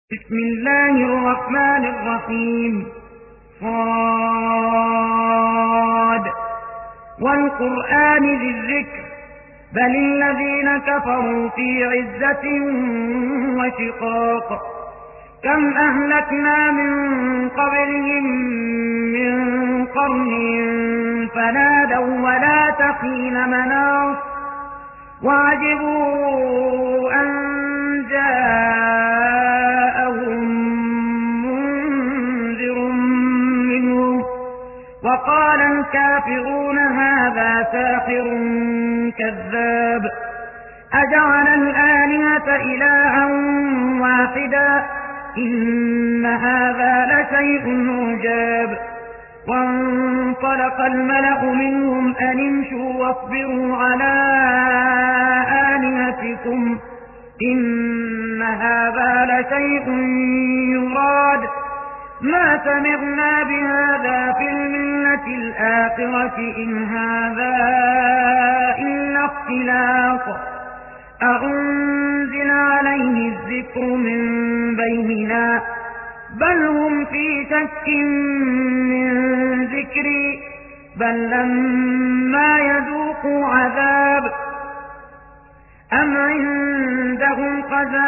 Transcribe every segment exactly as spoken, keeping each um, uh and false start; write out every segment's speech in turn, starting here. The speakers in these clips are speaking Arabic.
بسم الله الرحمن الرحيم. صاد والقرآن ذي الذكر بل الذين كفروا في عزة وشقاق كم أهلكنا من قبلهم من قرن فنادوا ولا تحين مناص وعجبوا أن جاءهم منذر منهم وقال الكافرون هذا ساحر كذاب أجعل الآلهة إلها واحدا إن هذا لشيء عجاب. وانطلق الملأ منهم أن امشوا واصبروا على آلهتكم إن هذا لشيء يراد ما سمعنا بهذا في الملة الآخرة إن هذا إلا اختلاق أأنزل عليه الذكر من بيننا بل هم في شك من ذكري بل لما يذوقوا عذاب أم عندهم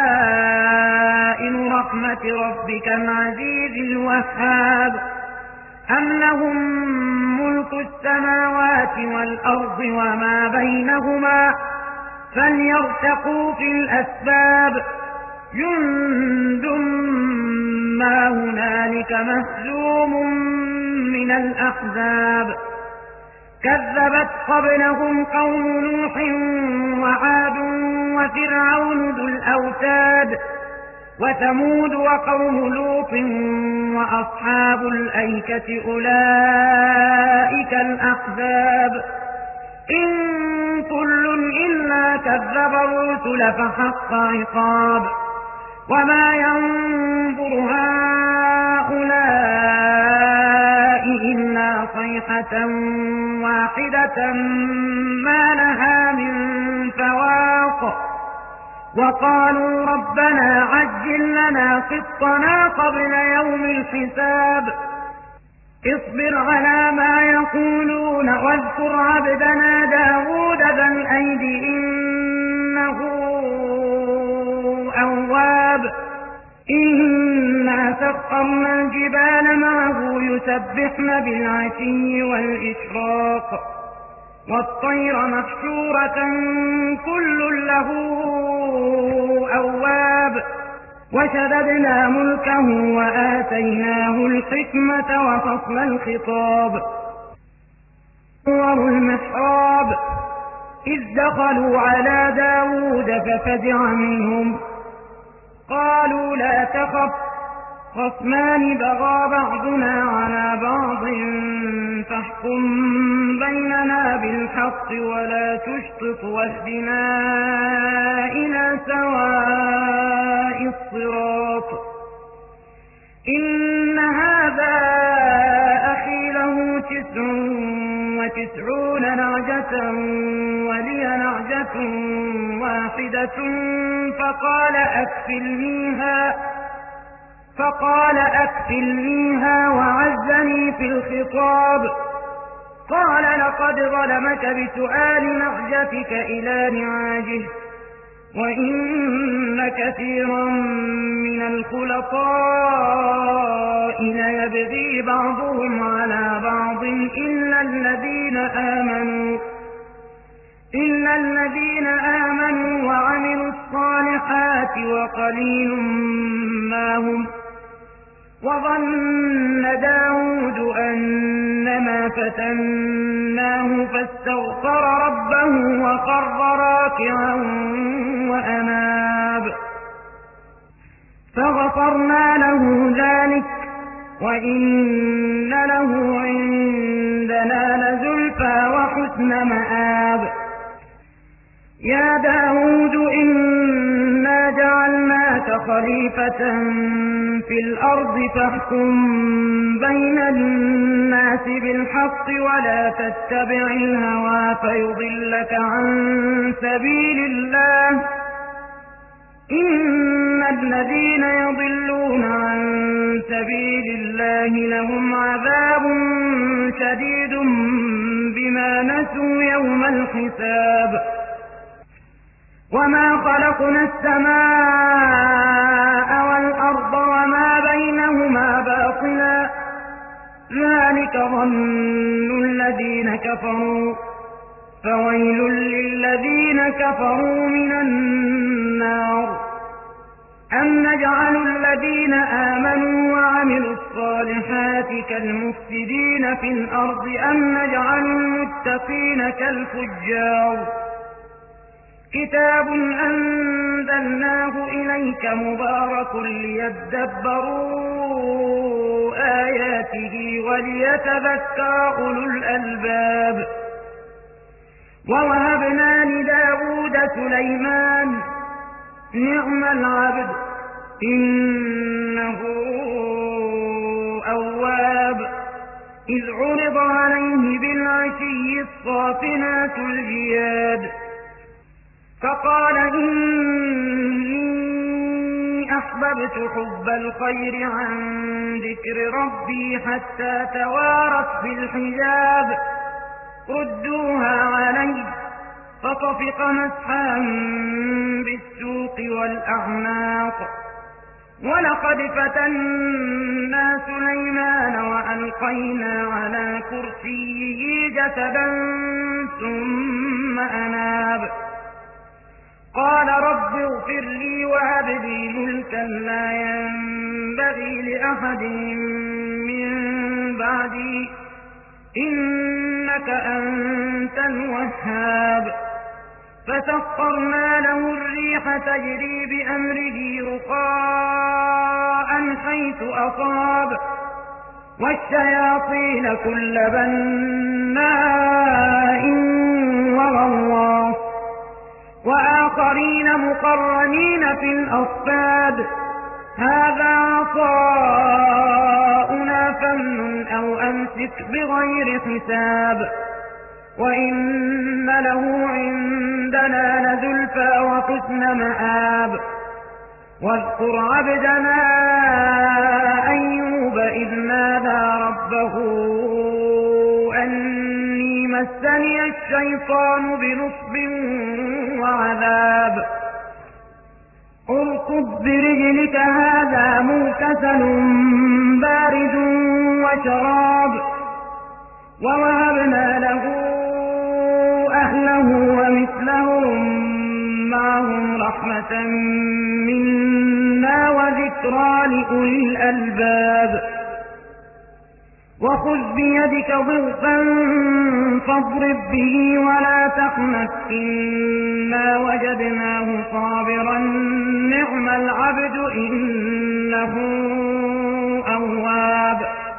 خزائن رحمة ربك العزيز الوهاب أم لهم ملك السماوات والأرض وما بينهما فليرتقوا في الأسباب جند ما هنالك مهزوم من الأحزاب كذبت قبلهم قوم نوح وعاد وفرعون ذو الأوتاد وثمود وقوم لوط وأصحاب الأيكة أولئك الأحزاب إن كل إلا كذب الرسل فحق عقاب وما ينظر هؤلاء إلا صيحة واحدة ما لها من فواق وقالوا ربنا عجل لنا قسطنا قبل يوم الحساب اصبر على ما يقولون واذكر عبدنا داود ذا الأيد إنه أواب إنا سخرنا الجبال معه يسبحن بالعشي والإشراق والطير محشورة كل له أواب وشددنا ملكه وآتيناه الحكمة وفصل الخطاب صور المحراب إذ دخلوا على داود ففزع منهم قالوا لا تخف خصمان بغى بعضنا على بعض فاحكم بيننا بالحق ولا تشطط واهدنا إلى سواء الصراط إن هذا أخي له تسع وتسعون نعجة ولي نعجة واحدة فقال أكفلنيها فقال أكفلنيها وعزني في الخطاب قال لقد ظلمك بسؤال نعجتك إلى نعاجه وإن كثيرا من الخلطاء ليبغي بعضهم على بعض إلا الذين آمنوا إلا الذين آمنوا وعملوا الصالحات وقليل ما هم وظن داود أنما فتناه فاستغفر ربه وخر راكعا وأناب فغفرنا له ذلك وإن له عندنا لزلفى وحسن مآب يا داود إنا جعلناك خليفة في الأرض فاحكم بين الناس بالحق ولا تتبع الهوى فيضلك عن سبيل الله إن الذين يضلون لهم عذاب شديد بما نسوا يوم الحساب وما خلقنا السماء والأرض وما بينهما باطلا ذلك ظن الذين كفروا فويل للذين كفروا من النار أم نجعل الذين آمنوا وعملوا الصالحات كالمفسدين في الأرض أم نجعل المتقين كالفجار كتاب أنزلناه إليك مبارك ليدبروا آياته وليتذكر أولو الألباب ووهبنا لداود سليمان نعم العبد إنه أواب إذ عرض عليه بالعشي الصافنات الجياد فقال إني أحببت حب الخير عن ذكر ربي حتى توارت بالحجاب ردوها علي فطفق مسحا بالسوق والأعناق ولقد فتنا سليمان وألقينا على كرسيه جسدا ثم أناب قال رب اغفر لي وهب لي ملكا لا ينبغي لأحد من بعدي إنك أنت الوهاب فسخرنا له الريح تجري بأمره رخاء حيث أصاب والشياطين كل بناء وغواص وآخرين مقرنين في الأصفاد هذا عطاؤنا فامنن أو أمسك بغير حساب وإن له عندنا لزلفى وحسن مآب واذكر عبدنا أيوب إذ نادى ربه أني مسني الشيطان بنصب وعذاب اركض برجلك هذا مغتسل بارد وشراب ووهبنا له أهله ومثلهم معهم رحمة منا وذكرى لأولي الألباب وخذ بيدك ضغطا فاضرب به ولا تحنث إنا وجدناه صابرا نعم العبد إنه أواب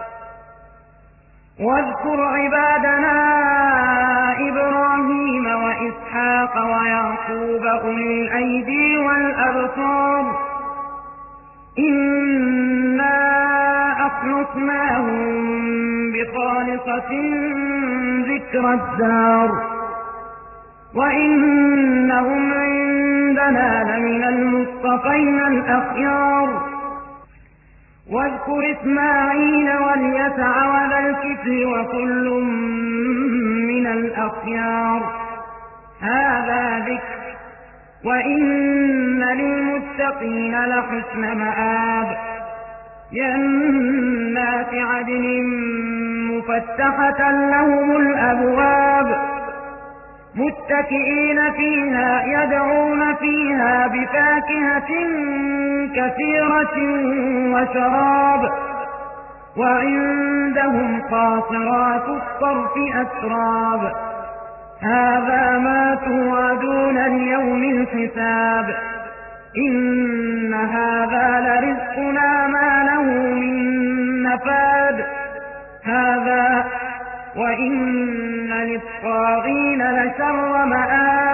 واذكر عبادنا إبراهيم وإسحاق ويعقوب أولي الأيدي والأبصار إنا أخلصناهم بخالصة ذكر الدار وإنهم عندنا لمن المصطفين الأخيار واذكر إسماعيل واليسع وذا الكفل وكل من الأخيار هذا ذكر وإن للمتقين لحسن مآب جنات عدن مفتحة لهم الأبواب متكئين فيها يدعون فيها بفاكهة كثيرة وشراب وعندهم قاصرات الطرف أتراب هذا ما توعدون ليوم الحساب إن هذا لرزقنا ما له من نفاد هذا وإن للطاغين لشر مآب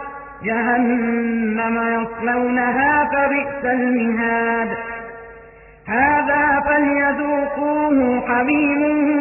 جهنم يصلونها فبئس المهاد هذا فليذوقوه حميم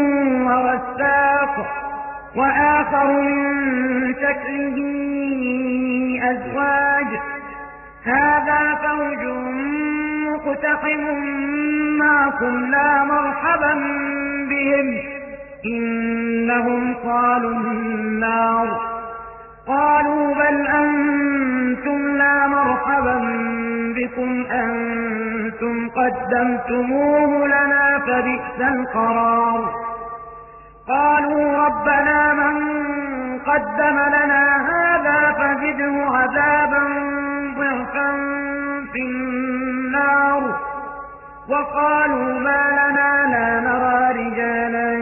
وغساق وآخر من شكله أزواج هذا فوج مقتحم معكم لا مرحبا بهم إنهم صالوا النار قالوا بل أنتم لا مرحبا بكم أنتم قدمتموه لنا فبئس القرار قالوا ربنا من قدم لنا هذا فزده عذابا ضعفا في النار وقالوا ما لنا لا نرى رجالا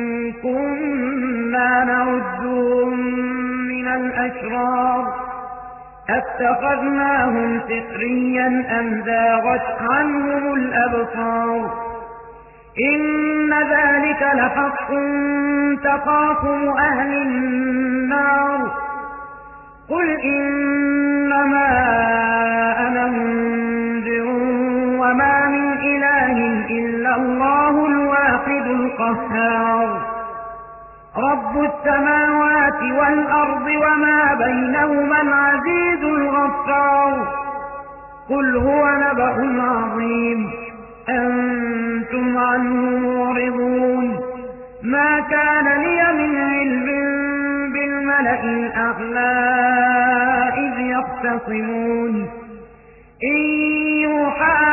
كنا نعدهم من الأشرار أتخذناهم سخريا أم زاغت عنهم الأبصار إن ذلك لحق تخاصم أهل النار قل إنما أنا منذر وما من إله إلا الله الواحد القهار رب السماوات والأرض وما بينهما العزيز الغفار قل هو نبأ عظيم أنتم عنه معرضون ما كان لي من علم بالملأ الأعلى إذ يختصمون إن يوحى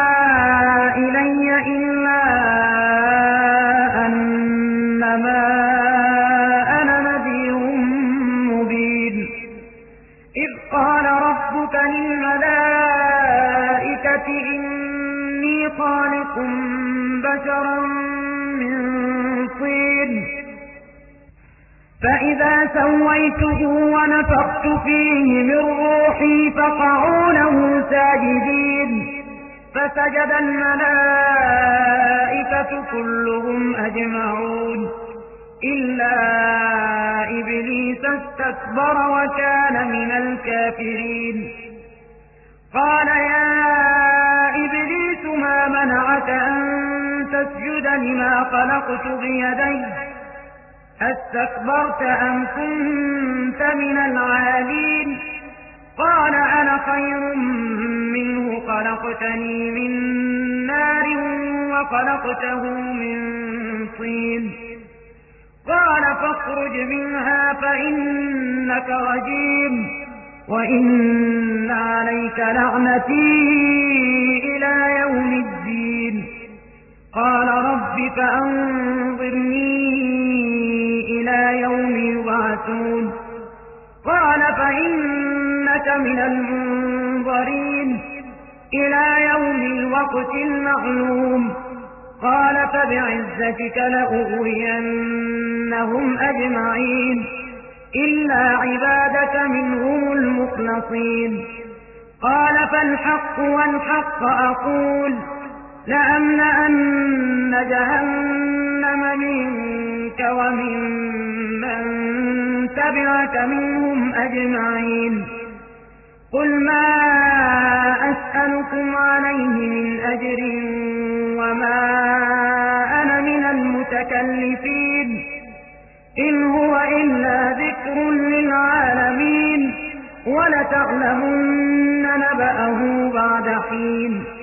إلي إلا أنما أنا نذير مبين إذ قال ربك للملائكة إني خالق بشرا من طين فإذا سويته ونفخت فيه من روحي فقعوا له ساجدين فسجد الملائكة كلهم أجمعون إلا إبليس استكبر وكان من الكافرين قال يا إبليس ما منعك أن تسجد لما خلقت بيدي أستكبرت أم كنت من العالين قال أنا خير منه خلقتني من نار وخلقته من طين قال فاخرج منها فإنك رجيم وإن عليك لعنتي إلى يوم الدين قال رب فأنظرني إلى يوم يبعثون قال فإنك من المنظرين إلى يوم الوقت المعلوم قال فبعزتك لأغوينهم أجمعين إلا عبادك منهم المخلصين قال فالحق والحق أقول لأملأن جهنم منك ومن من تبعك منهم أجمعين قل ما أسألكم عليه من أجر وما أنا من المتكلفين إن هو إلا ذكر للعالمين ولتعلمن نبأه بعد حين